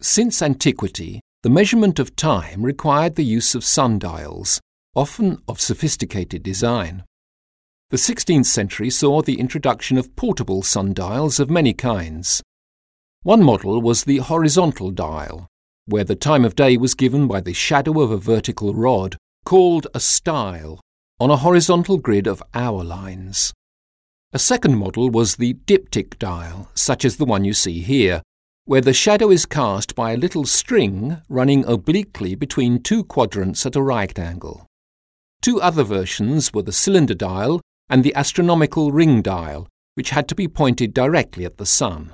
Since antiquity, the measurement of time required the use of sundials, often of sophisticated design. The 16th century saw the introduction of portable sundials of many kinds. One model was the horizontal dial, where the time of day was given by the shadow of a vertical rod, called a style, on a horizontal grid of hour lines. A second model was the diptych dial, such as the one you see here, where the shadow is cast by a little string running obliquely between two quadrants at a right angle. Two other versions were the cylinder dial and the astronomical ring dial, which had to be pointed directly at the sun.